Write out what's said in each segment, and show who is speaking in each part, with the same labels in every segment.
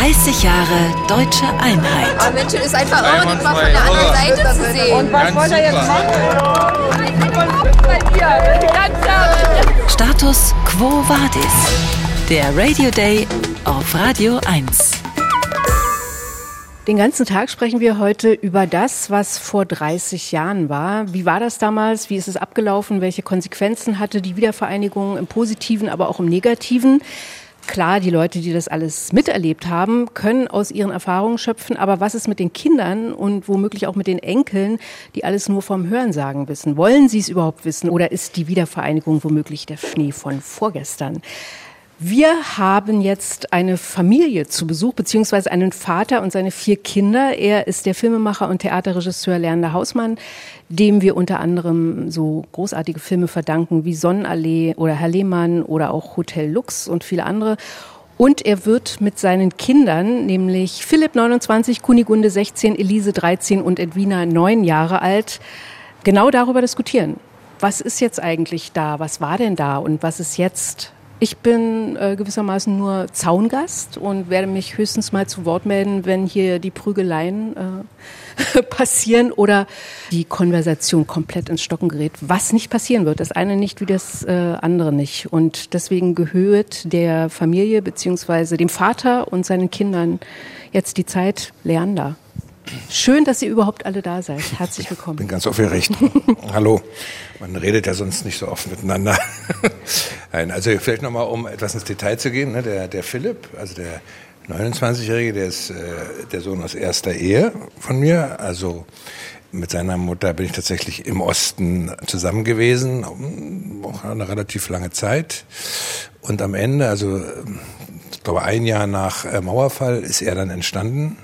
Speaker 1: 30 Jahre Deutsche Einheit.
Speaker 2: Aber Mensch, ist einfach irre, den mal von der anderen Seite zu sehen.
Speaker 3: Und was wollt ihr jetzt machen?
Speaker 1: Status Quo Vadis. Der Radio Day auf Radio 1.
Speaker 4: Den ganzen Tag sprechen wir heute über das, was vor 30 Jahren war. Wie war das damals? Wie ist es abgelaufen? Welche Konsequenzen hatte die Wiedervereinigung im Positiven, aber auch im Negativen? Klar, die Leute, die das alles miterlebt haben, können aus ihren Erfahrungen schöpfen. Aber was ist mit den Kindern und womöglich auch mit den Enkeln, die alles nur vom Hörensagen wissen? Wollen sie es überhaupt wissen? Oder ist die Wiedervereinigung womöglich der Schnee von vorgestern? Wir haben jetzt eine Familie zu Besuch, beziehungsweise einen Vater und seine 4 Kinder. Er ist der Filmemacher und Theaterregisseur Lerner Hausmann, dem wir unter anderem so großartige Filme verdanken wie Sonnenallee oder Herr Lehmann oder auch Hotel Lux und viele andere. Und er wird mit seinen Kindern, nämlich Philipp 29, Kunigunde 16, Elise 13 und Edwina 9 Jahre alt, genau darüber diskutieren. Was ist jetzt eigentlich da? Was war denn da? Und was ist jetzt? Ich bin gewissermaßen nur Zaungast und werde mich höchstens mal zu Wort melden, wenn hier die Prügeleien passieren oder die Konversation komplett ins Stocken gerät, was nicht passieren wird. Das eine nicht wie das andere nicht. Und deswegen gehört der Familie bzw. dem Vater und seinen Kindern jetzt die Zeit Leander. Schön, dass ihr überhaupt alle da seid. Herzlich willkommen.
Speaker 5: Ich bin ganz aufgeregt. Hallo. Man redet ja sonst nicht so oft miteinander. Nein, also vielleicht nochmal, um etwas ins Detail zu gehen. Ne? Der Philipp, also der 29-Jährige, der ist der Sohn aus erster Ehe von mir. Also mit seiner Mutter bin ich tatsächlich im Osten zusammen gewesen, auch eine relativ lange Zeit. Und am Ende, also ich glaube 1 Jahr nach Mauerfall, ist er dann entstanden.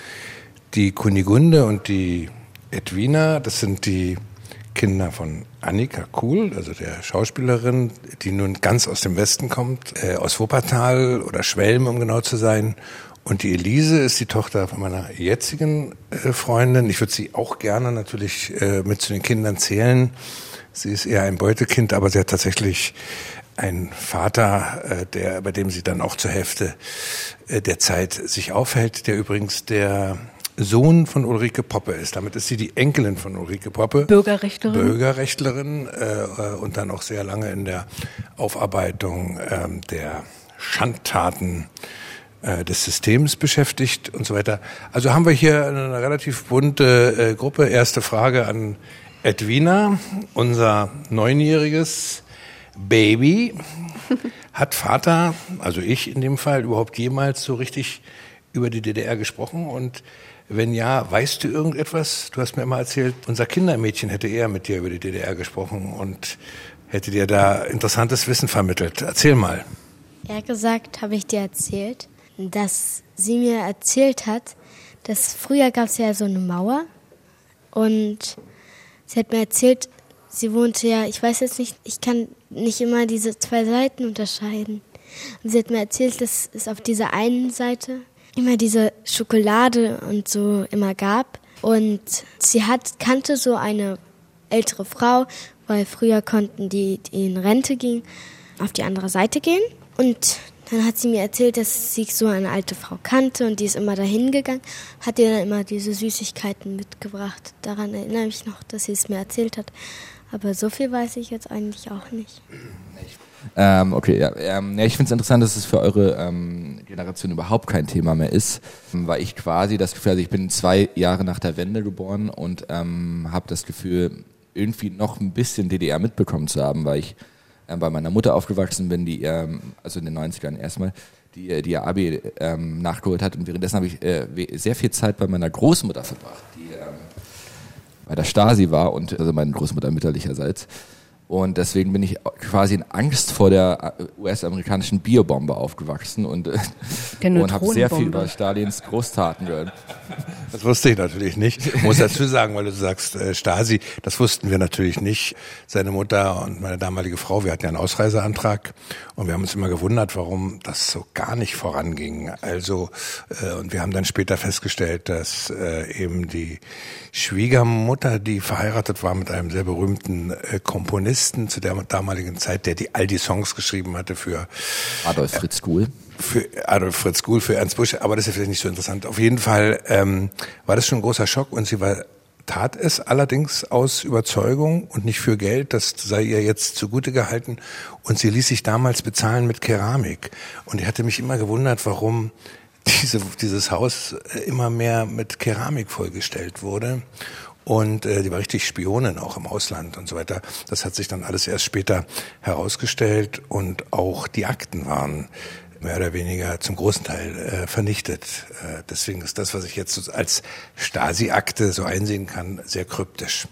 Speaker 5: Die Kunigunde und die Edwina, das sind die Kinder von Annika Kuhl, also der Schauspielerin, die nun ganz aus dem Westen kommt, aus Wuppertal oder Schwelm, um genau zu sein. Und die Elise ist die Tochter von meiner jetzigen Freundin. Ich würde sie auch gerne natürlich mit zu den Kindern zählen. Sie ist eher ein Beutekind, aber sie hat tatsächlich einen Vater, bei dem sie dann auch zur Hälfte der Zeit sich aufhält, der übrigens der Sohn von Ulrike Poppe ist. Damit ist sie die Enkelin von Ulrike Poppe. Bürgerrechtlerin und dann auch sehr lange in der Aufarbeitung der Schandtaten des Systems beschäftigt und so weiter. Also haben wir hier eine relativ bunte Gruppe. Erste Frage an Edwina, unser 9-jähriges Baby. Hat Vater, also ich in dem Fall, überhaupt jemals so richtig über die DDR gesprochen? Und wenn ja, weißt du irgendetwas? Du hast mir immer erzählt, unser Kindermädchen hätte eher mit dir über die DDR gesprochen und hätte dir da interessantes Wissen vermittelt. Erzähl mal.
Speaker 6: Ehrlich gesagt habe ich dir erzählt, dass sie mir erzählt hat, dass früher gab es ja so eine Mauer und sie hat mir erzählt, sie wohnte ja, ich weiß jetzt nicht, ich kann nicht immer diese 2 Seiten unterscheiden. Und sie hat mir erzählt, dass es auf dieser einen Seite immer diese Schokolade und so immer gab. Und sie kannte so eine ältere Frau, weil früher konnten die in Rente gingen, auf die andere Seite gehen. Und dann hat sie mir erzählt, dass sie so eine alte Frau kannte und die ist immer dahin gegangen, hat ihr dann immer diese Süßigkeiten mitgebracht. Daran erinnere ich mich noch, dass sie es mir erzählt hat. Aber so viel weiß ich jetzt eigentlich auch nicht.
Speaker 7: Okay, ja. Ich finde es interessant, dass es für eure Generation überhaupt kein Thema mehr ist, weil ich quasi das Gefühl, also ich bin 2 Jahre nach der Wende geboren und habe das Gefühl, irgendwie noch ein bisschen DDR mitbekommen zu haben, weil ich bei meiner Mutter aufgewachsen bin, die also in den 90ern erstmal, die ihr Abi nachgeholt hat und währenddessen habe ich sehr viel Zeit bei meiner Großmutter verbracht, die bei der Stasi war und also meine Großmutter mütterlicherseits. Und deswegen bin ich quasi in Angst vor der US-amerikanischen Biobombe aufgewachsen und habe sehr viel über Stalins Großtaten gehört.
Speaker 5: Das wusste ich natürlich nicht. Ich muss dazu sagen, weil du sagst Stasi, das wussten wir natürlich nicht. Seine Mutter und meine damalige Frau, wir hatten ja einen Ausreiseantrag und wir haben uns immer gewundert, warum das so gar nicht voranging. Also und wir haben dann später festgestellt, dass eben die Schwiegermutter, die verheiratet war mit einem sehr berühmten Komponisten zu der damaligen Zeit, der all die Songs geschrieben hatte für
Speaker 7: Adolf Fritz Kuhl.
Speaker 5: für Adolf Fritz Guhl, für Ernst Busch, aber das ist vielleicht nicht so interessant. Auf jeden Fall war das schon ein großer Schock und sie tat es allerdings aus Überzeugung und nicht für Geld, das sei ihr jetzt zugute gehalten, und sie ließ sich damals bezahlen mit Keramik. Und ich hatte mich immer gewundert, warum dieses Haus immer mehr mit Keramik vollgestellt wurde. Und die war richtig Spionin auch im Ausland und so weiter. Das hat sich dann alles erst später herausgestellt und auch die Akten waren mehr oder weniger zum großen Teil vernichtet. Deswegen ist das, was ich jetzt als Stasi-Akte so einsehen kann, sehr kryptisch.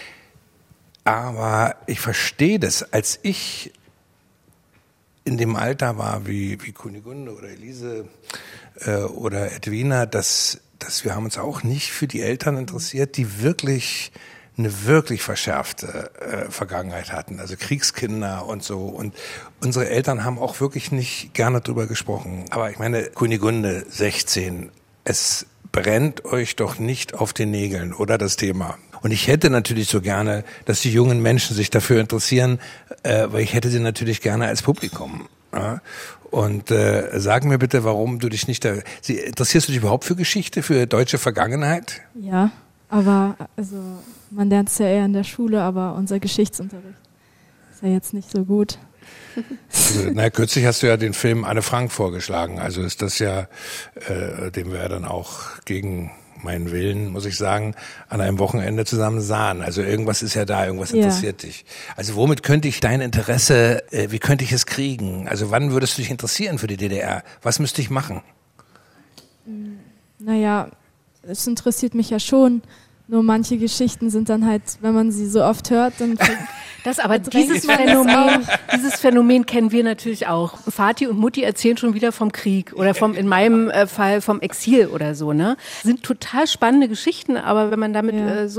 Speaker 5: Aber ich verstehe das, als ich in dem Alter war wie Kunigunde oder Elise oder Edwina, dass wir haben uns auch nicht für die Eltern interessiert, die eine wirklich verschärfte Vergangenheit hatten, also Kriegskinder und so. Und unsere Eltern haben auch wirklich nicht gerne drüber gesprochen. Aber ich meine, Kunigunde 16, es brennt euch doch nicht auf den Nägeln, oder das Thema? Und ich hätte natürlich so gerne, dass die jungen Menschen sich dafür interessieren, weil ich hätte sie natürlich gerne als Publikum. Ja? Und sag mir bitte, warum du dich nicht interessierst du dich überhaupt für Geschichte, für deutsche Vergangenheit?
Speaker 3: Ja, aber also man lernt es ja eher in der Schule, aber unser Geschichtsunterricht ist ja jetzt nicht so gut.
Speaker 5: Also, kürzlich hast du ja den Film Anne Frank vorgeschlagen, also ist das ja, den wir ja dann auch gegen meinen Willen, muss ich sagen, an einem Wochenende zusammen sahen. Also irgendwas ist ja da, irgendwas interessiert dich. Also womit könnte ich dein Interesse, wie könnte ich es kriegen? Also wann würdest du dich interessieren für die DDR? Was müsste ich machen?
Speaker 3: Naja, es interessiert mich ja schon. Nur manche Geschichten sind dann halt, wenn man sie so oft hört, dann...
Speaker 4: Dieses Phänomen kennen wir natürlich auch. Vati und Mutti erzählen schon wieder vom Krieg oder in meinem Fall vom Exil oder so, ne? Sind total spannende Geschichten, aber wenn man damit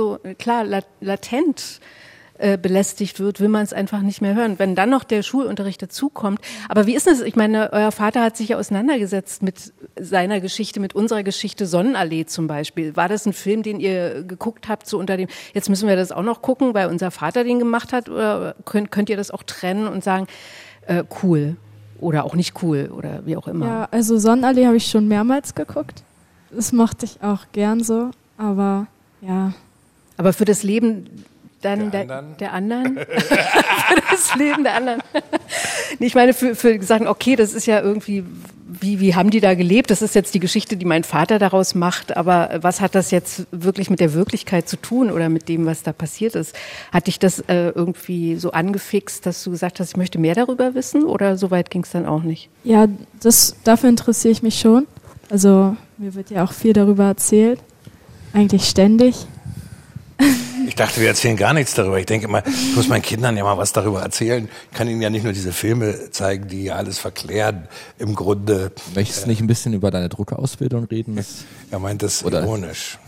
Speaker 4: latent belästigt wird, will man es einfach nicht mehr hören. Wenn dann noch der Schulunterricht dazukommt. Aber wie ist das? Ich meine, euer Vater hat sich ja auseinandergesetzt mit seiner Geschichte, mit unserer Geschichte, Sonnenallee zum Beispiel. War das ein Film, den ihr geguckt habt, so unter dem, jetzt müssen wir das auch noch gucken, weil unser Vater den gemacht hat? Oder könnt ihr das auch trennen und sagen, cool oder auch nicht cool oder wie auch immer?
Speaker 3: Ja, also Sonnenallee habe ich schon mehrmals geguckt. Das mochte ich auch gern so, aber ja.
Speaker 4: Aber für das Leben... Dann der anderen. Für das Leben der anderen. Ich meine, für sagen, okay, das ist ja irgendwie, wie haben die da gelebt? Das ist jetzt die Geschichte, die mein Vater daraus macht. Aber was hat das jetzt wirklich mit der Wirklichkeit zu tun oder mit dem, was da passiert ist? Hat dich das irgendwie so angefixt, dass du gesagt hast, ich möchte mehr darüber wissen? Oder so weit ging es dann auch nicht?
Speaker 3: Ja, dafür interessiere ich mich schon. Also mir wird ja auch viel darüber erzählt. Eigentlich ständig.
Speaker 5: Ich dachte, wir erzählen gar nichts darüber. Ich denke immer, ich muss meinen Kindern ja mal was darüber erzählen. Ich kann ihnen ja nicht nur diese Filme zeigen, die ja alles verklären. Im Grunde.
Speaker 7: Möchtest du nicht ein bisschen über deine Druckerausbildung reden?
Speaker 5: Er meint das ironisch.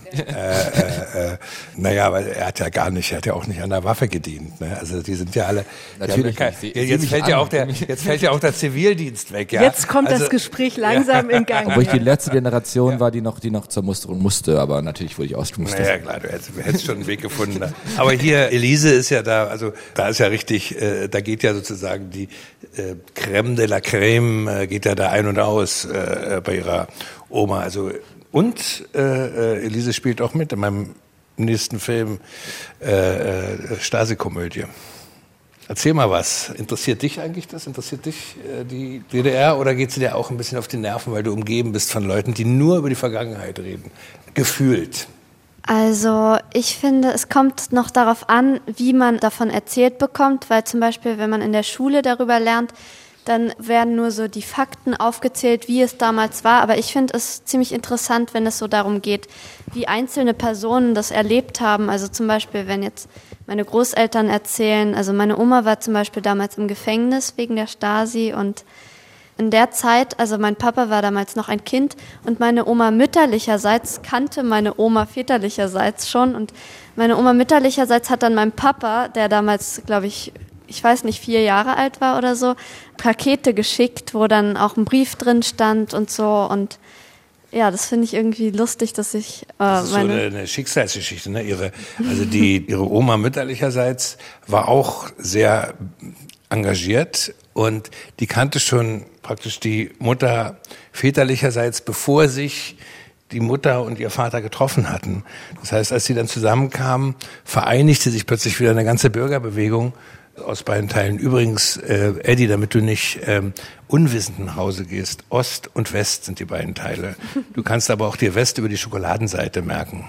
Speaker 5: Naja, weil er hat ja auch nicht an der Waffe gedient. Ne? Also die sind ja alle.
Speaker 7: Natürlich.
Speaker 5: Jetzt fällt ja auch der Zivildienst weg. Ja?
Speaker 4: Jetzt kommt das Gespräch langsam in Gang.
Speaker 7: Obwohl ich die letzte Generation war, die noch zur Musterung musste, aber natürlich wurde ich ausgemustert.
Speaker 5: Naja, klar, du hättest schon einen Weg gefunden. Aber hier, Elise ist ja da, also da ist ja richtig, da geht ja sozusagen die Crème de la Crème, geht ja da ein und aus bei ihrer Oma. Also und Elise spielt auch mit in meinem nächsten Film Stasi-Komödie. Erzähl mal was. Interessiert dich eigentlich das? Interessiert dich die DDR oder geht sie dir auch ein bisschen auf die Nerven, weil du umgeben bist von Leuten, die nur über die Vergangenheit reden? Gefühlt.
Speaker 8: Also ich finde, es kommt noch darauf an, wie man davon erzählt bekommt, weil zum Beispiel, wenn man in der Schule darüber lernt, dann werden nur so die Fakten aufgezählt, wie es damals war. Aber ich finde es ziemlich interessant, wenn es so darum geht, wie einzelne Personen das erlebt haben. Also zum Beispiel, wenn jetzt meine Großeltern erzählen, also meine Oma war zum Beispiel damals im Gefängnis wegen der Stasi und in der Zeit, also mein Papa war damals noch ein Kind und meine Oma mütterlicherseits kannte meine Oma väterlicherseits schon und meine Oma mütterlicherseits hat dann meinem Papa, der damals, glaube ich weiß nicht, 4 Jahre alt war oder so, Pakete geschickt, wo dann auch ein Brief drin stand und so und ja, das finde ich irgendwie lustig, dass ich
Speaker 5: das ist so eine Schicksalsgeschichte, ne? Ihre Oma mütterlicherseits war auch sehr engagiert und die kannte schon praktisch die Mutter väterlicherseits, bevor sich die Mutter und ihr Vater getroffen hatten. Das heißt, als sie dann zusammenkamen, vereinigte sich plötzlich wieder eine ganze Bürgerbewegung aus beiden Teilen. Übrigens, Eddie, damit du nicht unwissend nach Hause gehst, Ost und West sind die beiden Teile. Du kannst aber auch dir West über die Schokoladenseite merken.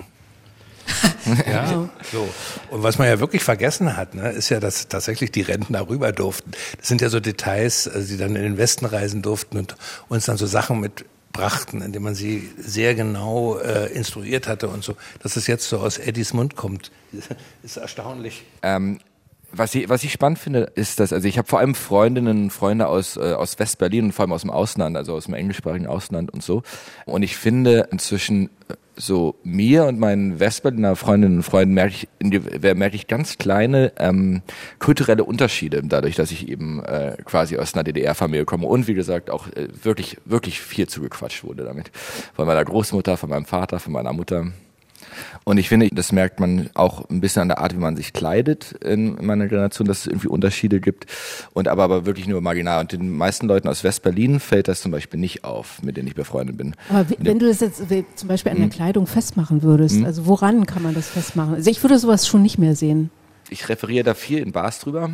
Speaker 5: Ja, so. Und was man ja wirklich vergessen hat, ne, ist ja, dass tatsächlich die Rentner rüber durften. Das sind ja so Details, also die dann in den Westen reisen durften und uns dann so Sachen mitbrachten, indem man sie sehr genau instruiert hatte und so. Dass es jetzt so aus Eddies Mund kommt, ist erstaunlich.
Speaker 7: Was ich spannend finde, ist, dass, also ich habe vor allem Freundinnen und Freunde aus West-Berlin und vor allem aus dem Ausland, also aus dem englischsprachigen Ausland und so. Und ich finde inzwischen so mir und meinen West-Berliner Freundinnen und Freunden merke ich ganz kleine kulturelle Unterschiede, dadurch, dass ich eben quasi aus einer DDR-Familie komme und wie gesagt auch wirklich, wirklich viel zugequatscht wurde damit. Von meiner Großmutter, von meinem Vater, von meiner Mutter. Und ich finde, das merkt man auch ein bisschen an der Art, wie man sich kleidet in meiner Generation, dass es irgendwie Unterschiede gibt, und aber wirklich nur marginal. Und den meisten Leuten aus West-Berlin fällt das zum Beispiel nicht auf, mit denen ich befreundet bin.
Speaker 4: Aber wenn du das jetzt zum Beispiel an der Kleidung festmachen würdest, also woran kann man das festmachen? Also ich würde sowas schon nicht mehr sehen.
Speaker 7: Ich referiere da viel in Bars drüber,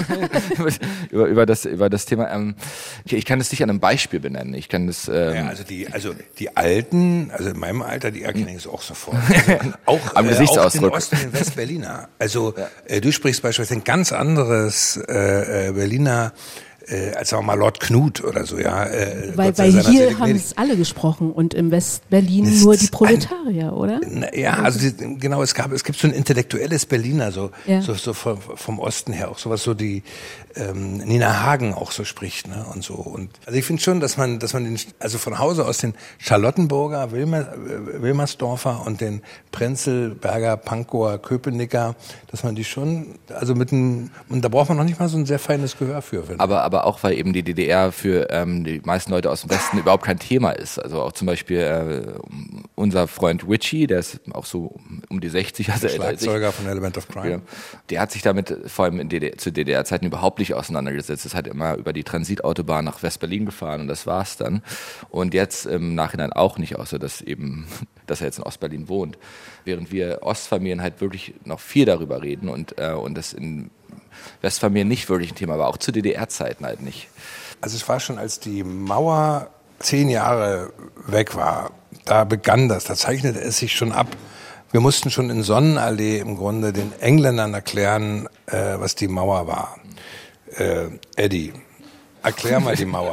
Speaker 7: über das Thema. Ich kann das nicht an einem Beispiel benennen. Ich kann das.
Speaker 5: Ja, also die Alten, also in meinem Alter, die erkenne ich auch sofort. Also auch
Speaker 7: am Gesichtsausdruck.
Speaker 5: Auch den Ost- und den Westberliner. Also du sprichst beispielsweise ein ganz anderes Berliner. Als sagen wir mal Lord Knut oder so, ja.
Speaker 4: Weil hier haben es alle gesprochen und im Westberlin nur die Proletarier, oder?
Speaker 5: Ja, also genau, es gibt so ein intellektuelles Berliner, so vom Osten her, auch sowas so die Nina Hagen auch so spricht, ne, und so. Und also ich finde schon, dass man also von Hause aus den Charlottenburger, Wilmersdorfer und den Prenzlberger, Pankower, Köpenicker, dass man die schon, also und da braucht man noch nicht mal so ein sehr feines Gehör für.
Speaker 7: Aber auch, weil eben die DDR für die meisten Leute aus dem Westen überhaupt kein Thema ist. Also auch zum Beispiel unser Freund Richie, der ist auch so um die 60, also
Speaker 5: der Schlagzeuger von Element of Crime.
Speaker 7: Ja. Der hat sich damit vor allem zu DDR-Zeiten überhaupt nicht auseinandergesetzt. Es hat immer über die Transitautobahn nach West-Berlin gefahren und das war's dann. Und jetzt im Nachhinein auch nicht, außer dass er jetzt in Ost-Berlin wohnt. Während wir Ostfamilien halt wirklich noch viel darüber reden und das in Westfamilien nicht wirklich ein Thema war, auch zu DDR-Zeiten halt nicht.
Speaker 5: Also es war schon, als die Mauer 10 Jahre weg war, da begann das, da zeichnete es sich schon ab. Wir mussten schon in Sonnenallee im Grunde den Engländern erklären, was die Mauer war. Eddie, erklär mal die Mauer.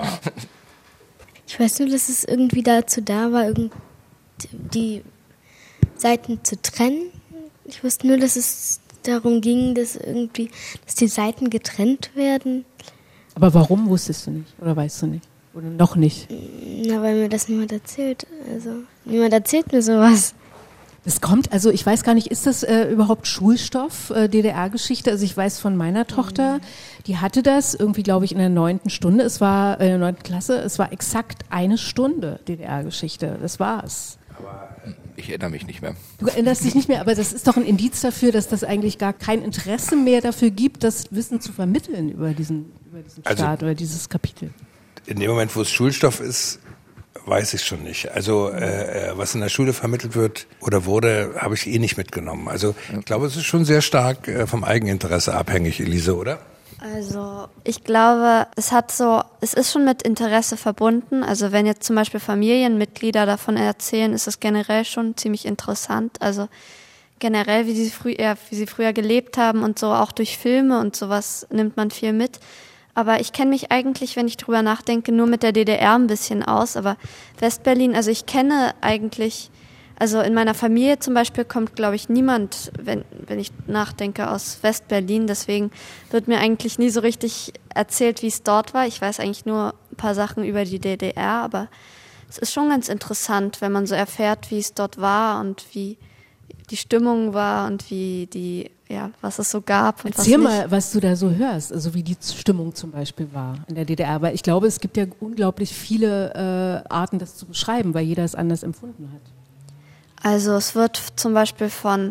Speaker 6: Ich weiß nur, dass es irgendwie dazu da war, die Seiten zu trennen. Ich wusste nur, dass es darum ging, dass die Seiten getrennt werden.
Speaker 4: Aber warum wusstest du nicht? Oder weißt du nicht? Oder noch nicht?
Speaker 6: Na, weil mir das niemand erzählt. Also, niemand erzählt mir sowas.
Speaker 4: Das kommt, also ich weiß gar nicht, ist das überhaupt Schulstoff, DDR-Geschichte? Also ich weiß von meiner Tochter, die hatte das irgendwie, glaube ich, in der 9. Stunde. Es war in der 9. Klasse, es war exakt 1 Stunde DDR-Geschichte. Das war's.
Speaker 7: Aber ich erinnere mich nicht mehr.
Speaker 4: Du erinnerst dich nicht mehr, aber das ist doch ein Indiz dafür, dass das eigentlich gar kein Interesse mehr dafür gibt, das Wissen zu vermitteln über diesen Staat oder dieses Kapitel.
Speaker 5: In dem Moment, wo es Schulstoff ist, weiß ich schon nicht. Also was in der Schule vermittelt wird oder wurde, habe ich nicht mitgenommen. Also ich glaube, es ist schon sehr stark vom Eigeninteresse abhängig, Elise, oder?
Speaker 8: Also ich glaube, es ist schon mit Interesse verbunden. Also wenn jetzt zum Beispiel Familienmitglieder davon erzählen, ist es generell schon ziemlich interessant. Also generell, wie sie früher gelebt haben und so, auch durch Filme und sowas nimmt man viel mit. Aber ich kenne mich eigentlich, wenn ich drüber nachdenke, nur mit der DDR ein bisschen aus. Aber Westberlin, also ich kenne eigentlich, also in meiner Familie zum Beispiel kommt, glaube ich, niemand, wenn ich nachdenke, aus Westberlin. Deswegen wird mir eigentlich nie so richtig erzählt, wie es dort war. Ich weiß eigentlich nur ein paar Sachen über die DDR, aber es ist schon ganz interessant, wenn man so erfährt, wie es dort war und wie die Stimmung war und was es so gab. Und
Speaker 4: Erzähl mal, was du da so hörst, also wie die Stimmung zum Beispiel war in der DDR. Weil ich glaube, es gibt ja unglaublich viele Arten, das zu beschreiben, weil jeder es anders empfunden hat.
Speaker 8: Also es wird zum Beispiel von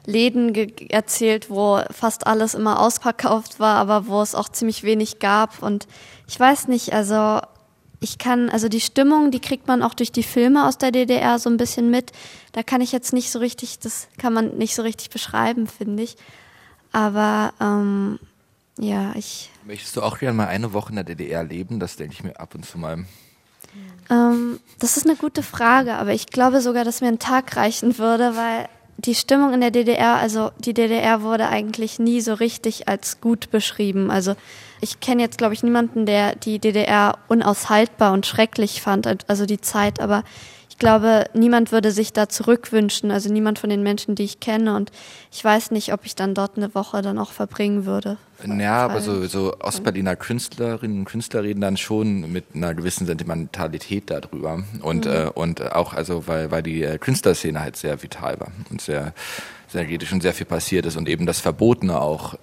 Speaker 8: Läden erzählt, wo fast alles immer ausverkauft war, aber wo es auch ziemlich wenig gab. Und ich weiß nicht, also die Stimmung, die kriegt man auch durch die Filme aus der DDR so ein bisschen mit. Da kann ich jetzt nicht so richtig, das kann man nicht so richtig beschreiben, finde ich. Aber
Speaker 7: Möchtest du auch gerne mal eine Woche in der DDR leben? Das denke ich mir ab und zu mal.
Speaker 8: Das ist eine gute Frage, aber ich glaube sogar, dass mir ein Tag reichen würde, weil die Stimmung in der DDR, also die DDR wurde eigentlich nie so richtig als gut beschrieben. Also ich kenne jetzt, glaube ich, niemanden, der die DDR unaushaltbar und schrecklich fand, also die Zeit, aber ich glaube, niemand würde sich da zurückwünschen, also niemand von den Menschen, die ich kenne, und ich weiß nicht, ob ich dann dort eine Woche dann auch verbringen würde.
Speaker 7: Ja, aber so Ostberliner Künstlerinnen und Künstler reden dann schon mit einer gewissen Sentimentalität darüber und auch, also weil die Künstlerszene halt sehr vital war und sehr energetisch und sehr viel passiert ist und eben das Verbotene auch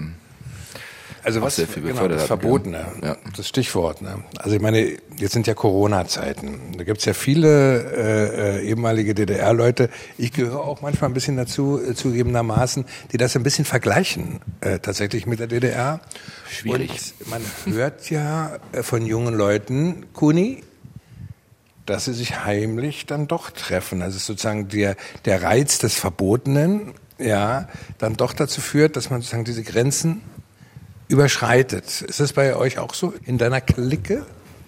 Speaker 5: also was
Speaker 7: sehr viel
Speaker 5: das Verbotene, das Stichwort. Ne? Also ich meine, jetzt sind ja Corona-Zeiten. Da gibt es ja viele ehemalige DDR-Leute. Ich gehöre auch manchmal ein bisschen dazu, zugegebenermaßen, die das ein bisschen vergleichen tatsächlich mit der DDR.
Speaker 7: Schwierig.
Speaker 5: Und man hört ja von jungen Leuten, Kuni, dass sie sich heimlich dann doch treffen. Also sozusagen der Reiz des Verbotenen, ja, dann doch dazu führt, dass man sozusagen diese Grenzen überschreitet. Ist das bei euch auch so in deiner Clique?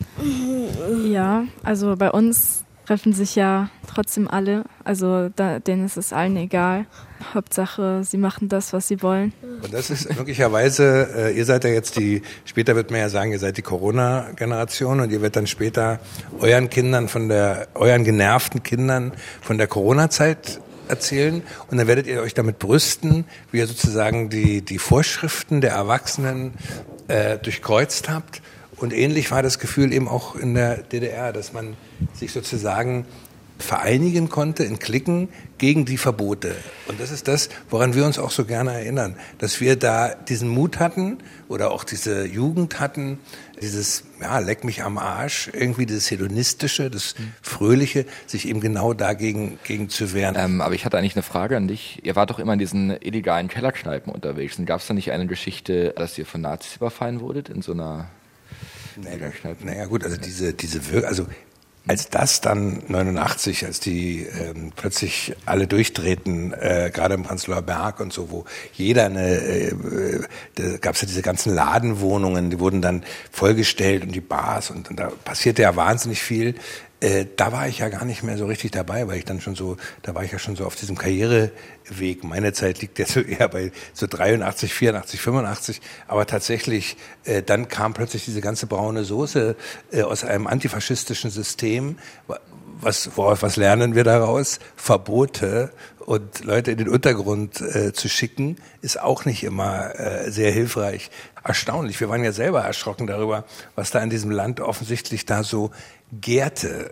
Speaker 3: Ja, also bei uns treffen sich ja trotzdem alle. Also denen ist es allen egal. Hauptsache, sie machen das, was sie wollen.
Speaker 5: Und das ist möglicherweise, ihr seid ja jetzt später wird man ja sagen, ihr seid die Corona-Generation und ihr werdet dann später euren genervten Kindern von der Corona-Zeit erzählen und dann werdet ihr euch damit brüsten, wie ihr sozusagen die Vorschriften der Erwachsenen durchkreuzt habt. Und ähnlich war das Gefühl eben auch in der DDR, dass man sich sozusagen vereinigen konnte in Cliquen gegen die Verbote. Und das ist das, woran wir uns auch so gerne erinnern, dass wir da diesen Mut hatten oder auch diese Jugend hatten, dieses, leck mich am Arsch, irgendwie dieses Hedonistische, das Fröhliche, sich eben genau dagegen zu wehren.
Speaker 7: Aber ich hatte eigentlich eine Frage an dich. Ihr wart doch immer in diesen illegalen Kellerkneipen unterwegs. Und gab es da nicht eine Geschichte, dass ihr von Nazis überfallen wurdet in so einer Kellerkneipe?
Speaker 5: Naja gut, also als das dann 89, als die plötzlich alle durchdrehten, gerade im Prenzlauer Berg und so, wo jeder da gab es ja diese ganzen Ladenwohnungen, die wurden dann vollgestellt und die Bars und da passierte ja wahnsinnig viel. Da war ich ja gar nicht mehr so richtig dabei, weil da war ich ja schon so auf diesem Karriereweg. Meine Zeit liegt ja so eher bei so 83, 84, 85. Aber tatsächlich, dann kam plötzlich diese ganze braune Soße aus einem antifaschistischen System. Was lernen wir daraus? Verbote und Leute in den Untergrund zu schicken, ist auch nicht immer sehr hilfreich. Erstaunlich. Wir waren ja selber erschrocken darüber, was da in diesem Land offensichtlich da so gärte.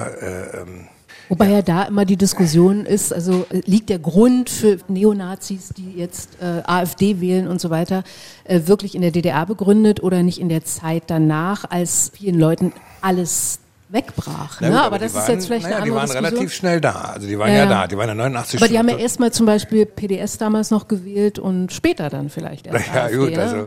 Speaker 4: Wobei ja da immer die Diskussion ist, also liegt der Grund für Neonazis, die jetzt AfD wählen und so weiter, wirklich in der DDR begründet oder nicht in der Zeit danach, als vielen Leuten alles wegbrach.
Speaker 5: Gut,
Speaker 4: aber das ist jetzt vielleicht eine andere Diskussion.
Speaker 5: Die waren relativ schnell da. Also die waren da. Die waren ja 89
Speaker 4: Aber die haben ja erstmal zum Beispiel PDS damals noch gewählt und später dann vielleicht erst AfD,
Speaker 5: gut, also.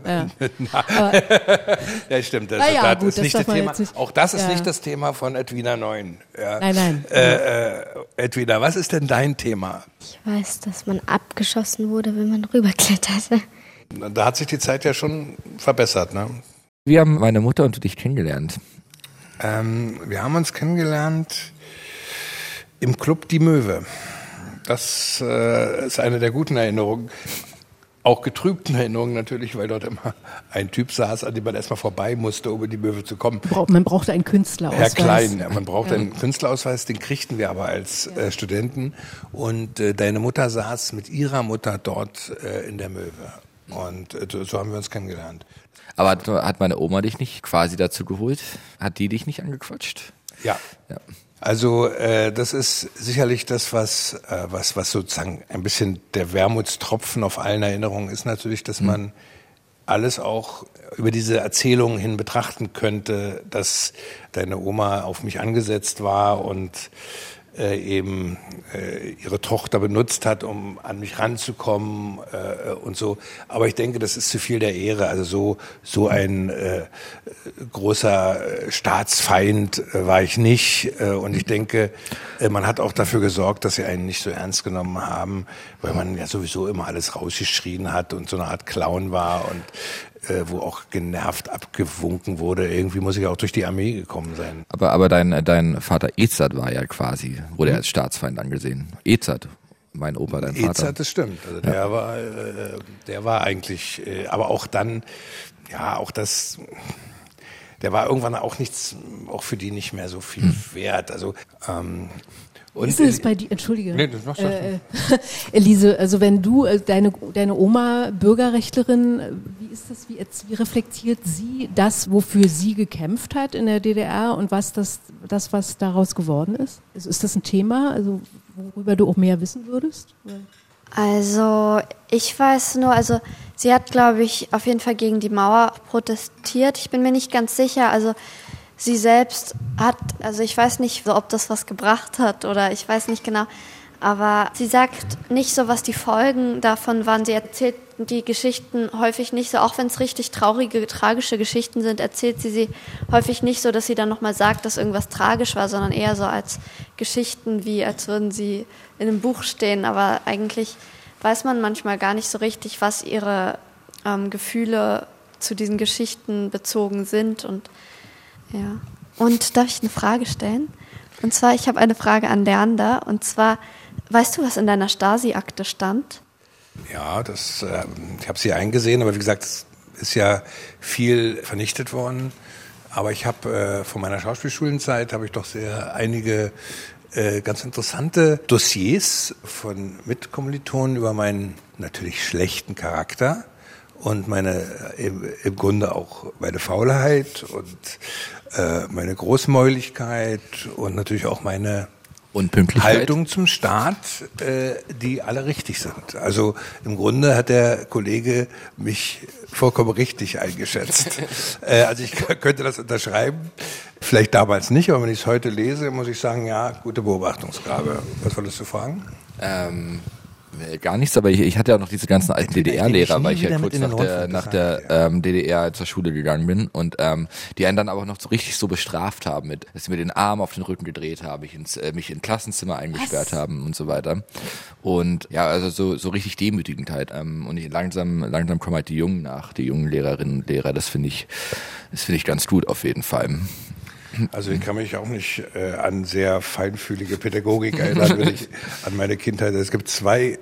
Speaker 5: Ja, stimmt. Das ist nicht das Thema. Auch das ist nicht das Thema von Edwina Neun. Ja.
Speaker 4: Nein.
Speaker 5: Edwina, was ist denn dein Thema?
Speaker 6: Ich weiß, dass man abgeschossen wurde, wenn man rüberkletterte.
Speaker 5: Da hat sich die Zeit ja schon verbessert, ne?
Speaker 7: Wie haben meine Mutter und du dich kennengelernt?
Speaker 5: Wir haben uns kennengelernt im Club Die Möwe. Das ist eine der guten Erinnerungen. Auch getrübten Erinnerungen natürlich, weil dort immer ein Typ saß, an dem man erstmal vorbei musste, um in die Möwe zu kommen.
Speaker 4: Man brauchte einen Künstlerausweis.
Speaker 5: Herr Klein, man brauchte einen Künstlerausweis, den kriegten wir aber als Studenten. Und deine Mutter saß mit ihrer Mutter dort in der Möwe. Und so haben wir uns kennengelernt.
Speaker 7: Aber hat meine Oma dich nicht quasi dazu geholt? Hat die dich nicht angequatscht?
Speaker 5: Ja. Also das ist sicherlich das, was sozusagen ein bisschen der Wermutstropfen auf allen Erinnerungen ist natürlich, dass man alles auch über diese Erzählungen hin betrachten könnte, dass deine Oma auf mich angesetzt war und eben ihre Tochter benutzt hat, um an mich ranzukommen und so. Aber ich denke, das ist zu viel der Ehre. Also so ein großer Staatsfeind war ich nicht. Und ich denke, man hat auch dafür gesorgt, dass sie einen nicht so ernst genommen haben, weil man ja sowieso immer alles rausgeschrien hat und so eine Art Clown war und wo auch genervt abgewunken wurde. Irgendwie muss ich auch durch die Armee gekommen sein.
Speaker 7: Aber dein Vater Edzard war ja quasi, wurde er als Staatsfeind angesehen. Edzard, mein Opa, dein Vater.
Speaker 5: Edzard, das stimmt. Also der war eigentlich, aber auch dann, ja, auch das, der war irgendwann auch nichts, auch für die nicht mehr so viel wert. Also,
Speaker 4: und ist es bei dir, entschuldige,
Speaker 5: nee, das machst du
Speaker 4: Elise, also wenn du, deine Oma Bürgerrechtlerin, wie ist das, wie reflektiert sie das, wofür sie gekämpft hat in der DDR und was was daraus geworden ist? Also ist das ein Thema, also worüber du auch mehr wissen würdest?
Speaker 8: Also ich weiß nur, also sie hat, glaube ich, auf jeden Fall gegen die Mauer protestiert. Ich bin mir nicht ganz sicher, also sie selbst hat, also ich weiß nicht, ob das was gebracht hat oder ich weiß nicht genau, aber sie sagt nicht so, was die Folgen davon waren. Sie erzählt die Geschichten häufig nicht so, auch wenn es richtig traurige, tragische Geschichten sind, erzählt sie häufig nicht so, dass sie dann nochmal sagt, dass irgendwas tragisch war, sondern eher so als Geschichten, wie als würden sie in einem Buch stehen. Aber eigentlich weiß man manchmal gar nicht so richtig, was ihre Gefühle zu diesen Geschichten bezogen sind. Und ja. Und darf ich eine Frage stellen? Und zwar, ich habe eine Frage an Leander. Und zwar, weißt du, was in deiner Stasi-Akte stand?
Speaker 5: Ja, ich habe sie eingesehen, aber wie gesagt, es ist ja viel vernichtet worden. Aber ich habe von meiner Schauspielschulenzeit habe ich doch einige ganz interessante Dossiers von Mitkommilitonen über meinen natürlich schlechten Charakter und im Grunde auch meine Faulheit und meine Großmäuligkeit und natürlich auch meine Haltung zum Staat, die alle richtig sind. Also im Grunde hat der Kollege mich vollkommen richtig eingeschätzt. Also ich könnte das unterschreiben, vielleicht damals nicht, aber wenn ich es heute lese, muss ich sagen, ja, gute Beobachtungsgabe. Was wolltest du fragen?
Speaker 7: Gar nichts, aber ich hatte ja noch diese ganzen alten DDR-Lehrer, weil ich ja kurz nach der DDR zur Schule gegangen bin und die einen dann aber noch so richtig so bestraft haben, dass sie mir den Arm auf den Rücken gedreht haben, mich in Klassenzimmer eingesperrt haben und so weiter. Und ja, also so richtig demütigend halt. Und langsam kommen halt die Jungen nach, die jungen Lehrerinnen und Lehrer. Das finde ich ganz gut auf jeden Fall.
Speaker 5: Also ich kann mich auch nicht an sehr feinfühlige Pädagogik erinnern, wenn ich an meine Kindheit. Es gibt zwei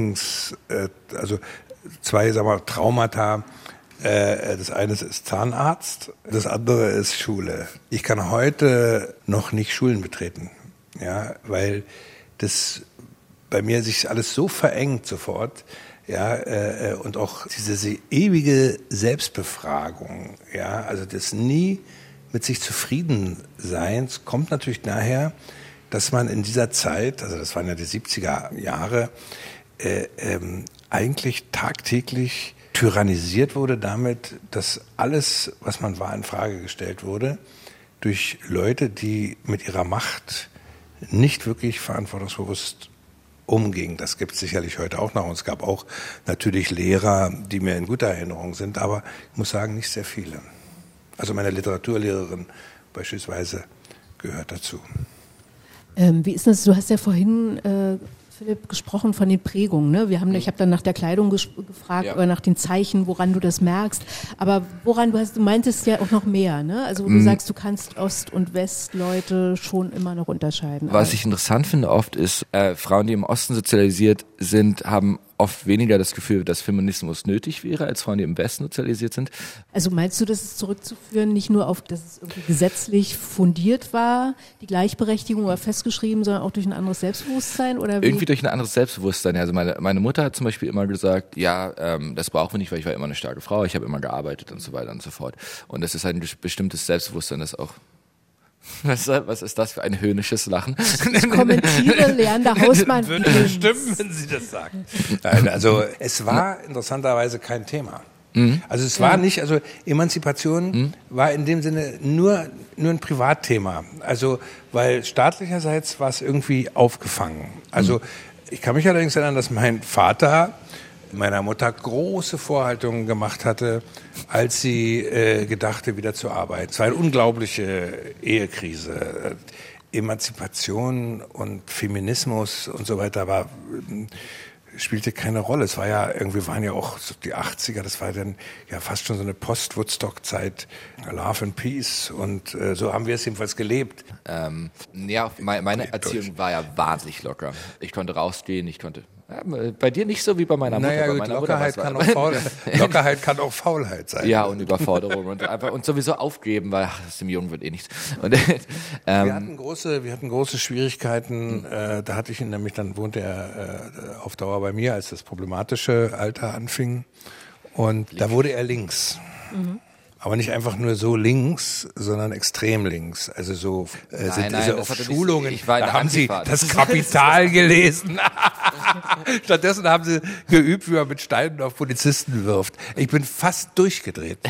Speaker 5: Traumata. Das eine ist Zahnarzt, das andere ist Schule. Ich kann heute noch nicht Schulen betreten, ja, weil das bei mir sich alles so verengt sofort. Ja, und auch diese ewige Selbstbefragung, ja, also das nie mit sich zufrieden sein, kommt natürlich daher, dass man in dieser Zeit, also das waren ja die 70er Jahre, eigentlich tagtäglich tyrannisiert wurde damit, dass alles, was man war, in Frage gestellt wurde durch Leute, die mit ihrer Macht nicht wirklich verantwortungsbewusst umgingen. Das gibt es sicherlich heute auch noch. Und es gab auch natürlich Lehrer, die mir in guter Erinnerung sind, aber ich muss sagen, nicht sehr viele. Also meine Literaturlehrerin beispielsweise gehört dazu.
Speaker 4: Wie ist das? Du hast ja vorhin, Philipp, gesprochen von den Prägungen. Ne? Ich habe dann nach der Kleidung gefragt, ja, oder nach den Zeichen, woran du das merkst. Aber du meintest ja auch noch mehr. Ne? Also du sagst, du kannst Ost- und Westleute schon immer noch unterscheiden.
Speaker 7: Was ich interessant finde oft ist, Frauen, die im Osten sozialisiert sind, haben oft weniger das Gefühl, dass Feminismus nötig wäre, als Frauen, die im Westen sozialisiert sind.
Speaker 4: Also meinst du, das ist zurückzuführen, nicht nur auf, dass es irgendwie gesetzlich fundiert war, die Gleichberechtigung war festgeschrieben, sondern auch durch ein anderes Selbstbewusstsein? Oder wie?
Speaker 7: Irgendwie durch ein anderes Selbstbewusstsein. Also meine Mutter hat zum Beispiel immer gesagt, ja, das brauchen wir nicht, weil ich war immer eine starke Frau, ich habe immer gearbeitet und so weiter und so fort. Und das ist ein bestimmtes Selbstbewusstsein, das auch... Was ist das für ein höhnisches Lachen?
Speaker 4: Ich kommentiere Leander Hausmann.
Speaker 5: Würde stimmen, wenn Sie das sagen. Nein, also es war interessanterweise kein Thema. Also es war nicht, also Emanzipation war in dem Sinne nur ein Privatthema. Also weil staatlicherseits war es irgendwie aufgefangen. Also ich kann mich allerdings erinnern, dass mein Vater meiner Mutter große Vorhaltungen gemacht hatte, als sie gedachte, wieder zur Arbeit. Es war eine unglaubliche Ehekrise. Emanzipation und Feminismus und so weiter spielte keine Rolle. Es war ja, irgendwie waren ja auch so die 80er, das war dann ja fast schon so eine Post-Woodstock-Zeit, Love and Peace und so haben wir es jedenfalls gelebt.
Speaker 7: Meine Erziehung war ja wahnsinnig locker. Ich konnte rausgehen, bei dir nicht so wie bei meiner Mutter.
Speaker 5: Naja,
Speaker 7: bei
Speaker 5: gut,
Speaker 7: meiner
Speaker 5: Lockerheit kann auch Faulheit sein.
Speaker 7: Ja, und Überforderung und sowieso aufgeben, weil aus dem Jungen wird eh nichts. Und,
Speaker 5: wir hatten große Schwierigkeiten. Da hatte ich ihn nämlich, dann wohnte er auf Dauer bei mir, als das problematische Alter anfing. Und da wurde er links. Aber nicht einfach nur so links, sondern extrem links. Also so sind diese auf Schulungen. Da haben sie das Kapital gelesen. Stattdessen haben sie geübt, wie man mit Steinen auf Polizisten wirft. Ich bin fast durchgedreht,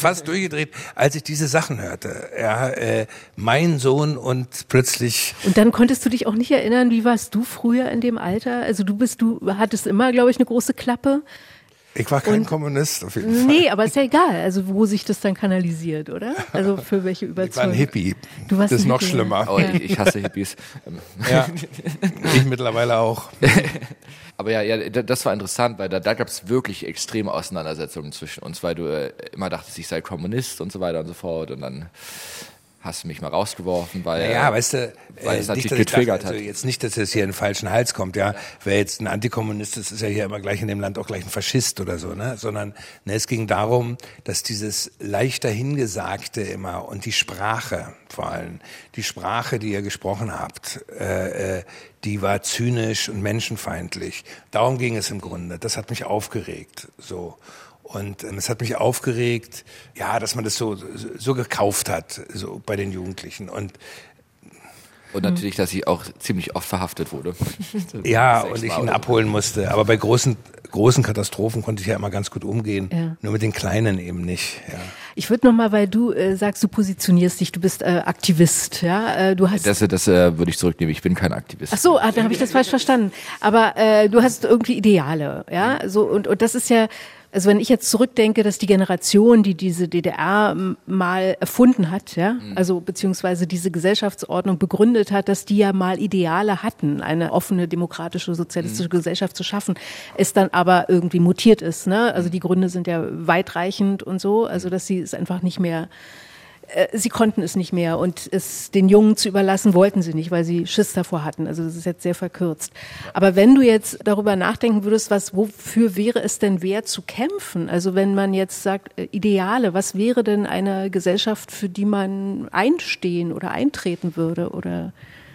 Speaker 5: als ich diese Sachen hörte. Ja, mein Sohn und plötzlich.
Speaker 4: Und dann konntest du dich auch nicht erinnern, wie warst du früher in dem Alter? Also du hattest immer, glaube ich, eine große Klappe.
Speaker 5: Ich war kein Kommunist auf jeden Fall.
Speaker 4: Nee, aber ist ja egal, also wo sich das dann kanalisiert, oder? Also für welche Überzeugung?
Speaker 5: Ich war ein Hippie.
Speaker 4: Du warst
Speaker 5: das ist noch
Speaker 4: Hippie,
Speaker 5: schlimmer.
Speaker 7: Oh, ich hasse Hippies.
Speaker 5: Ja, ich mittlerweile auch.
Speaker 7: Aber ja, das war interessant, weil da gab es wirklich extreme Auseinandersetzungen zwischen uns, weil du immer dachtest, ich sei Kommunist und so weiter und so fort und dann hast du mich mal rausgeworfen, weil
Speaker 5: weißt du,
Speaker 7: weil es natürlich getriggert hat.
Speaker 5: Also jetzt nicht, dass es hier in den falschen Hals kommt, ja. Wer jetzt ein Antikommunist ist, ist ja hier immer gleich in dem Land auch gleich ein Faschist oder so, ne? Sondern es ging darum, dass dieses leicht dahingesagte immer und die Sprache vor allem, die Sprache, die ihr gesprochen habt, die war zynisch und menschenfeindlich. Darum ging es im Grunde. Das hat mich aufgeregt, so. Und es hat mich aufgeregt, ja, dass man das so gekauft hat, so bei den Jugendlichen. Und
Speaker 7: natürlich, dass ich auch ziemlich oft verhaftet wurde.
Speaker 5: Ja, und ich ihn abholen musste. Aber bei großen Katastrophen konnte ich ja immer ganz gut umgehen. Ja. Nur mit den kleinen eben nicht. Ja.
Speaker 4: Ich würde nochmal, weil du sagst, du positionierst dich, du bist Aktivist. Ja? Du hast
Speaker 7: das würde ich zurücknehmen, ich bin kein Aktivist.
Speaker 4: Ach so, dann habe ich das falsch verstanden. Aber du hast irgendwie Ideale. Ja, so, und das ist ja... Also wenn ich jetzt zurückdenke, dass die Generation, die diese DDR mal erfunden hat, ja, also beziehungsweise diese Gesellschaftsordnung begründet hat, dass die ja mal Ideale hatten, eine offene, demokratische, sozialistische Gesellschaft zu schaffen, es dann aber irgendwie mutiert ist, ne? Also die Gründe sind ja weitreichend und so, also dass sie es einfach nicht mehr, sie konnten es nicht mehr und es den Jungen zu überlassen wollten sie nicht, weil sie Schiss davor hatten. Also das ist jetzt sehr verkürzt. Aber wenn du jetzt darüber nachdenken würdest, wofür wäre es denn wert zu kämpfen? Also wenn man jetzt sagt, Ideale, was wäre denn eine Gesellschaft, für die man einstehen oder eintreten würde oder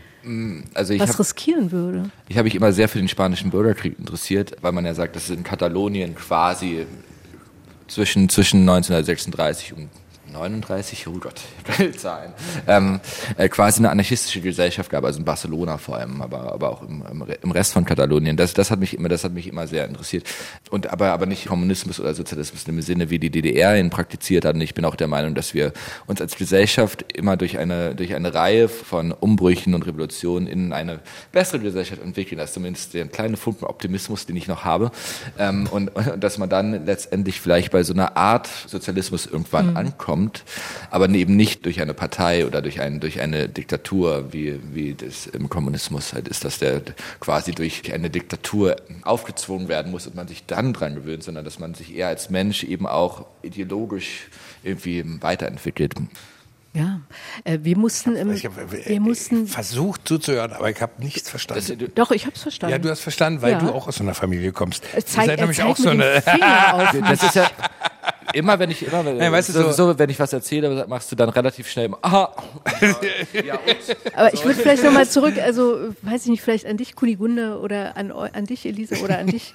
Speaker 4: was riskieren würde? Ich
Speaker 7: habe mich immer sehr für den Spanischen Bürgerkrieg interessiert, weil man ja sagt, dass es in Katalonien quasi zwischen 1936 und 39, oh Gott, Zahlen, quasi eine anarchistische Gesellschaft gab, also in Barcelona vor allem, aber auch im Rest von Katalonien. Das hat mich immer sehr interessiert. Und aber nicht Kommunismus oder Sozialismus im Sinne, wie die DDR ihn praktiziert hat. Und ich bin auch der Meinung, dass wir uns als Gesellschaft immer durch eine Reihe von Umbrüchen und Revolutionen in eine bessere Gesellschaft entwickeln. Das ist zumindest der kleine Funken Optimismus, den ich noch habe. Und dass man dann letztendlich vielleicht bei so einer Art Sozialismus irgendwann ankommt, aber eben nicht durch eine Partei oder durch eine Diktatur, wie das im Kommunismus halt ist, dass der quasi durch eine Diktatur aufgezwungen werden muss und man sich dann dran gewöhnt, sondern dass man sich eher als Mensch eben auch ideologisch irgendwie weiterentwickelt.
Speaker 4: Ja, wir mussten
Speaker 5: versucht zuzuhören, aber ich habe nichts verstanden.
Speaker 4: Doch, ich habe es verstanden.
Speaker 5: Ja, du hast verstanden, weil du auch aus so einer Familie kommst.
Speaker 4: Ihr seid nämlich auch so eine.
Speaker 7: Das ist ja wenn ich was erzähle, machst du dann relativ schnell aha.
Speaker 4: Ja, aber ich würde vielleicht nochmal zurück, also weiß ich nicht, vielleicht an dich, Kunigunde, oder an dich, Elisa, oder an dich.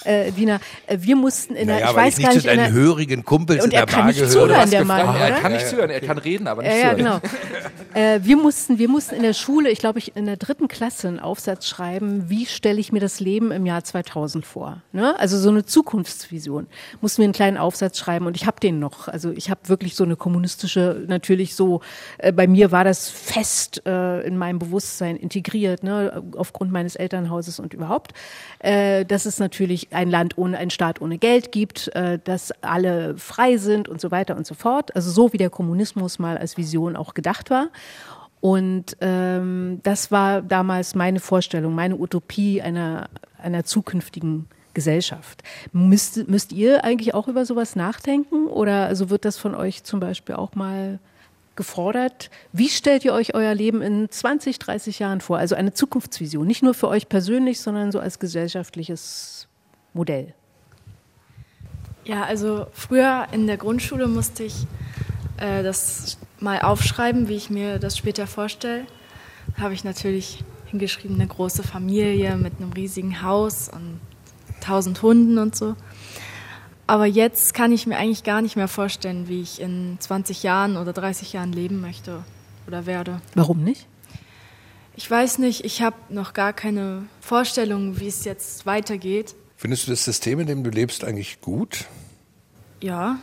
Speaker 4: Dina, wir mussten in der, ich weiß gar nicht,
Speaker 5: zu deinen hörigen Kumpels in der Bar gehören.
Speaker 4: Zuhören, der Mann, oder?
Speaker 7: Er kann nicht zuhören, er kann reden, aber nicht zuhören.
Speaker 4: Ja, genau. Wir mussten in der Schule, ich glaube, in der 3. Klasse einen Aufsatz schreiben, wie stelle ich mir das Leben im Jahr 2000 vor? Ne? Also so eine Zukunftsvision. Mussten wir einen kleinen Aufsatz schreiben und ich habe den noch. Also ich habe wirklich so eine kommunistische, natürlich so, bei mir war das fest in meinem Bewusstsein integriert, ne? Aufgrund meines Elternhauses und überhaupt, dass es natürlich ein Staat ohne Geld gibt, dass alle frei sind und so weiter und so fort. Also so wie der Kommunismus mal als Vision auch gedacht war. Und das war damals meine Vorstellung, meine Utopie einer zukünftigen Gesellschaft. Müsst ihr eigentlich auch über sowas nachdenken? Oder also wird das von euch zum Beispiel auch mal gefordert? Wie stellt ihr euch euer Leben in 20, 30 Jahren vor? Also eine Zukunftsvision, nicht nur für euch persönlich, sondern so als gesellschaftliches Modell.
Speaker 3: Ja, also früher in der Grundschule musste ich das mal aufschreiben, wie ich mir das später vorstelle. Da habe ich natürlich hingeschrieben, eine große Familie mit einem riesigen Haus und 1000 Hunden und so. Aber jetzt kann ich mir eigentlich gar nicht mehr vorstellen, wie ich in 20 Jahren oder 30 Jahren leben möchte oder werde.
Speaker 4: Warum nicht?
Speaker 3: Ich weiß nicht, ich habe noch gar keine Vorstellung, wie es jetzt weitergeht.
Speaker 5: Findest du das System, in dem du lebst, eigentlich gut?
Speaker 3: Ja.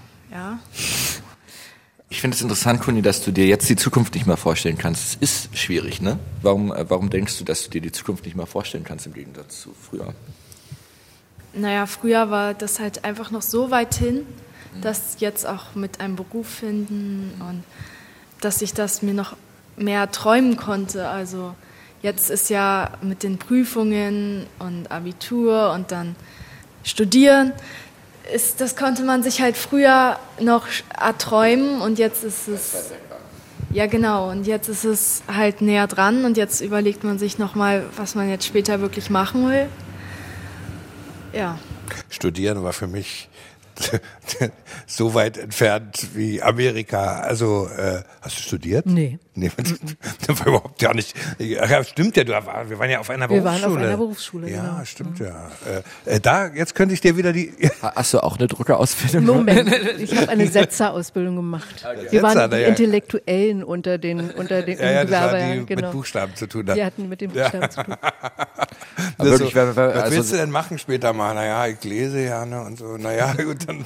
Speaker 7: Ich finde es interessant, Kuni, dass du dir jetzt die Zukunft nicht mehr vorstellen kannst. Es ist schwierig, ne? Warum denkst du, dass du dir die Zukunft nicht mehr vorstellen kannst im Gegensatz zu früher?
Speaker 3: Naja, früher war das halt einfach noch so weit hin, dass jetzt auch mit einem Beruf finden und dass ich das mir noch mehr träumen konnte. Also jetzt ist ja mit den Prüfungen und Abitur und dann Studieren, das konnte man sich halt früher noch erträumen und jetzt ist es, ja genau, und jetzt ist es halt näher dran und jetzt überlegt man sich nochmal, was man jetzt später wirklich machen will. Ja.
Speaker 5: Studieren war für mich so weit entfernt wie Amerika. Also, hast du studiert?
Speaker 4: Nee.
Speaker 5: Das war überhaupt gar nicht. Ja, stimmt ja, wir waren ja auf einer Berufsschule.
Speaker 4: Wir waren auf einer Berufsschule,
Speaker 5: ja,
Speaker 4: genau.
Speaker 5: Stimmt ja. Jetzt könnte ich dir wieder die...
Speaker 7: Hast du auch eine Druckerausbildung?
Speaker 4: Moment, ich habe eine Setzerausbildung gemacht. Okay. Wir waren die Intellektuellen unter den
Speaker 5: ja, das war die
Speaker 4: genau.
Speaker 5: mit Buchstaben zu tun hat.
Speaker 4: Die hatten mit den Buchstaben zu tun.
Speaker 5: Aber wirklich, was willst du denn machen später mal? Naja, ich lese ja, ne, und so. Naja, gut, dann...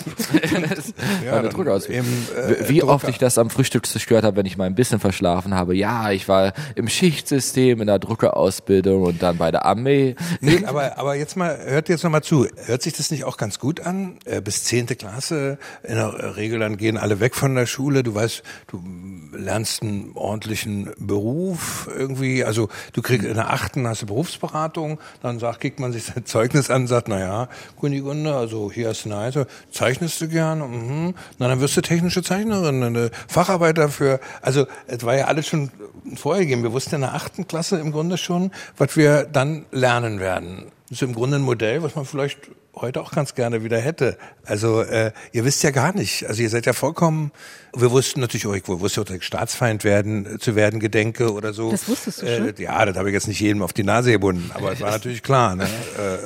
Speaker 7: eine Druckerausbildung. Wie oft ich das am Frühstückstisch gehört habe, wenn ich mal ein bisschen verschlafen habe. Ja, ich war im Schichtsystem, in der Druckerausbildung und dann bei der Armee.
Speaker 5: Nee, aber hört jetzt noch mal zu. Hört sich das nicht auch ganz gut an? Bis 10. Klasse, in der Regel dann gehen alle weg von der Schule. Du weißt, du lernst einen ordentlichen Beruf irgendwie. Also du kriegst in der 8. hast du Berufsberatung. Dann kickt man sich sein Zeugnis an und sagt, naja, Kunigunde, also hier ist nice. Zeichnest du gern? Na, dann wirst du technische Zeichnerin, eine Facharbeiter dafür. Also es war ja alles schon vorgegeben. Wir wussten in der 8. Klasse im Grunde schon, was wir dann lernen werden. Das ist im Grunde ein Modell, was man vielleicht heute auch ganz gerne wieder hätte. Also ihr wisst ja gar nicht. Also ihr seid ja vollkommen... Wir wussten natürlich auch, ich wusste, dass ich Staatsfeind zu werden gedenke oder so.
Speaker 4: Das wusstest du schon?
Speaker 5: Ja, das habe ich jetzt nicht jedem auf die Nase gebunden. Aber es war natürlich klar. Ne?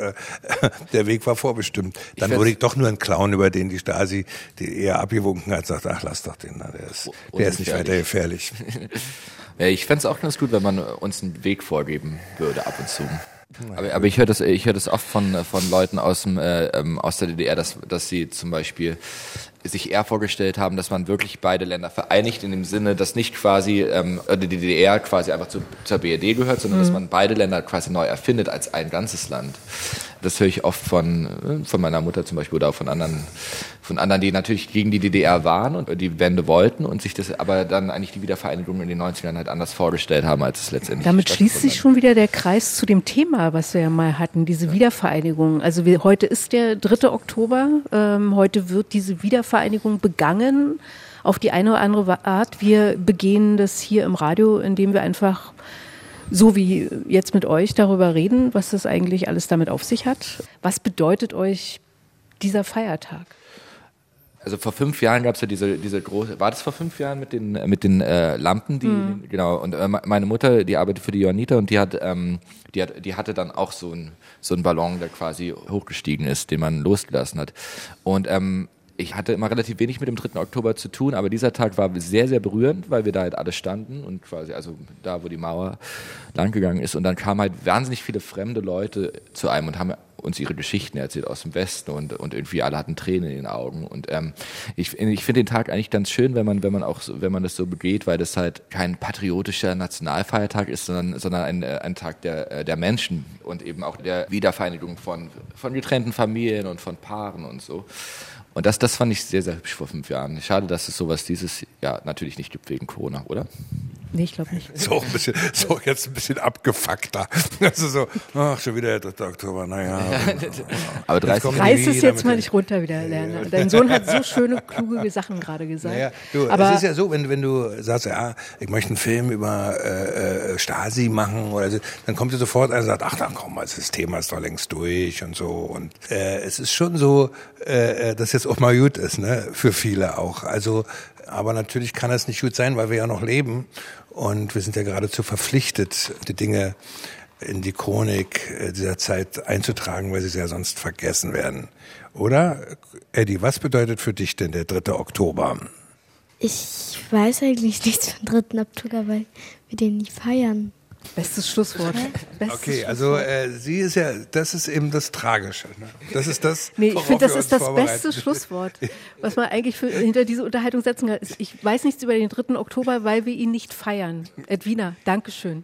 Speaker 5: Der Weg war vorbestimmt. Dann wurde ich doch nur ein Clown, über den die Stasi die eher abgewunken hat. Sagt, ach, lass doch den. Der ist nicht weiter gefährlich.
Speaker 7: Ja, ich fände es auch ganz gut, wenn man uns einen Weg vorgeben würde ab und zu. Aber ich höre das oft von Leuten aus der DDR, dass sie zum Beispiel sich eher vorgestellt haben, dass man wirklich beide Länder vereinigt in dem Sinne, dass nicht quasi die DDR quasi einfach zur BRD gehört, sondern dass man beide Länder quasi neu erfindet als ein ganzes Land. Das höre ich oft von meiner Mutter zum Beispiel oder auch von anderen, die natürlich gegen die DDR waren und die Wende wollten und sich das aber dann eigentlich die Wiedervereinigung in den 90ern halt anders vorgestellt haben, als es letztendlich
Speaker 4: Damit schließt sich schon wieder der Kreis zu dem Thema, was wir ja mal hatten, diese Wiedervereinigung. Also heute ist der 3. Oktober, heute wird diese Wiedervereinigung begangen auf die eine oder andere Art. Wir begehen das hier im Radio, indem wir einfach so wie jetzt mit euch darüber reden, was das eigentlich alles damit auf sich hat. Was bedeutet euch dieser Feiertag?
Speaker 7: Also vor 5 Jahren gab es ja diese große, war das vor 5 Jahren mit den Lampen, die, genau, und meine Mutter, die arbeitet für die Johanniter und die hatte dann auch so einen Ballon, der quasi hochgestiegen ist, den man losgelassen hat. Und ich hatte immer relativ wenig mit dem 3. Oktober zu tun, aber dieser Tag war sehr, sehr berührend, weil wir da halt alle standen und quasi, also da, wo die Mauer langgegangen ist, und dann kamen halt wahnsinnig viele fremde Leute zu einem und haben uns ihre Geschichten erzählt aus dem Westen und irgendwie alle hatten Tränen in den Augen. Und ich finde den Tag eigentlich ganz schön, wenn man das so begeht, weil das halt kein patriotischer Nationalfeiertag ist, sondern ein Tag der Menschen und eben auch der Wiedervereinigung von getrennten Familien und von Paaren und so. Und das fand ich sehr, sehr hübsch vor 5 Jahren. Schade, dass es sowas dieses Jahr natürlich nicht gibt wegen Corona, oder?
Speaker 4: Nee, ich glaube nicht.
Speaker 5: Jetzt ein bisschen abgefuckter. Also so, ach, schon wieder der 3. Oktober, naja.
Speaker 7: Aber 30
Speaker 4: Reiß es jetzt mal nicht runter wieder, Lerner. Dein Sohn hat so schöne, kluge Sachen gerade gesagt.
Speaker 5: Naja, es ist ja so, wenn du sagst, ja, ich möchte einen Film über Stasi machen oder so, dann kommt dir sofort einer und sagt, ach, dann komm mal, das Thema ist doch längst durch und so. Und es ist schon so, dass jetzt auch mal gut ist, ne, für viele auch. Also, aber natürlich kann es nicht gut sein, weil wir ja noch leben und wir sind ja geradezu verpflichtet, die Dinge in die Chronik dieser Zeit einzutragen, weil sie ja sonst vergessen werden. Oder? Eddie, was bedeutet für dich denn der 3. Oktober?
Speaker 6: Ich weiß eigentlich nichts vom 3. Oktober, weil wir den nie feiern.
Speaker 4: Bestes Schlusswort.
Speaker 5: Okay, also sie ist ja, das ist eben das Tragische. Ne? Das ist das.
Speaker 4: Nee, ich finde, das ist das beste Schlusswort, was man eigentlich hinter diese Unterhaltung setzen kann. Ich weiß nichts über den 3. Oktober, weil wir ihn nicht feiern. Edwina, Dankeschön.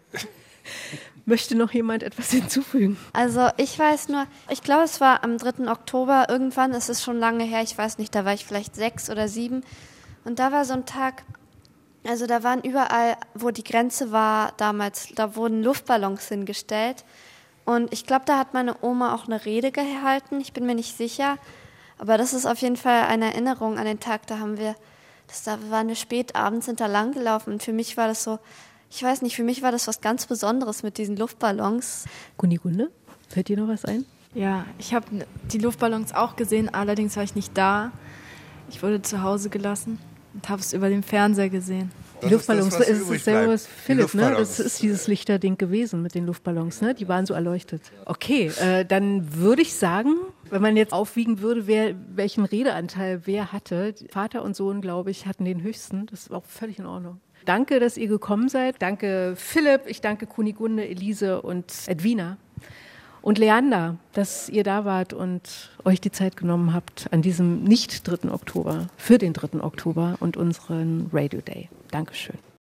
Speaker 4: Möchte noch jemand etwas hinzufügen?
Speaker 8: Also ich weiß nur, ich glaube, es war am 3. Oktober irgendwann, es ist schon lange her, ich weiß nicht, da war ich vielleicht 6 oder 7 und da war so ein Tag. Also da waren überall, wo die Grenze war damals, da wurden Luftballons hingestellt. Und ich glaube, da hat meine Oma auch eine Rede gehalten. Ich bin mir nicht sicher. Aber das ist auf jeden Fall eine Erinnerung an den Tag. Da waren wir spät abends, sind da lang gelaufen. Und für mich war das so, ich weiß nicht, für mich war das was ganz Besonderes mit diesen Luftballons.
Speaker 4: Kunigunde, fällt dir noch was ein?
Speaker 3: Ja, ich habe die Luftballons auch gesehen, allerdings war ich nicht da. Ich wurde zu Hause gelassen. Und habe es über den Fernseher gesehen.
Speaker 4: Die Luftballons, das ist dasselbe, was Philipp, ne? Das ist dieses Lichterding gewesen mit den Luftballons, ne? Die waren so erleuchtet. Okay, dann würde ich sagen, wenn man jetzt aufwiegen würde, welchen Redeanteil wer hatte, Vater und Sohn, glaube ich, hatten den höchsten. Das ist auch völlig in Ordnung. Danke, dass ihr gekommen seid. Danke Philipp, ich danke Kunigunde, Elise und Edwina. Und Leander, dass ihr da wart und euch die Zeit genommen habt an diesem nicht 3. Oktober, für den 3. Oktober und unseren Radio Day. Dankeschön.